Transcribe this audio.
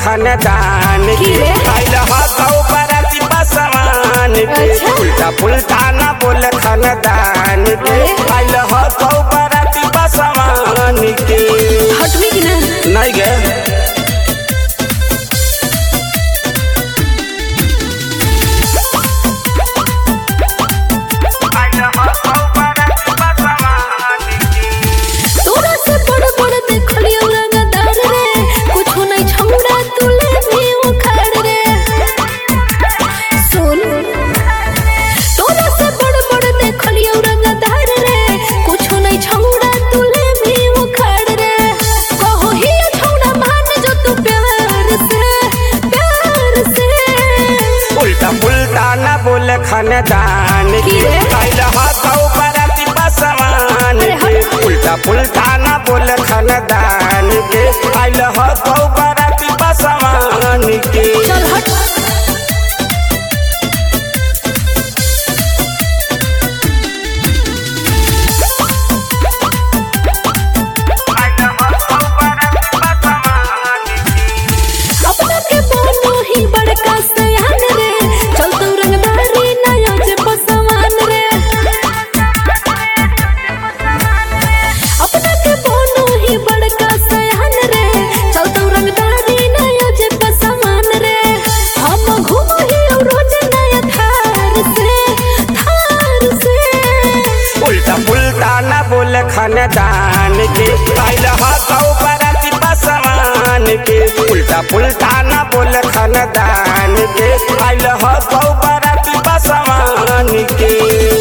खानदान के आइल हौ बराती बसवान के उल्टा पुल्टा ना बोल खानदान के आइल हौ बराती बसवान के हटवी कि ना नहीं गे बोल खानदान के आइल हौ बराती बसवान के उल्टा पुल्टा ना बोल खानदान के आइल हौ बराती बसवान के बोल खानदान के आइल हौ बराती बसवान के उल्टा पुल्टा ना बोल खानदान के आइल हौ बराती बसवान के।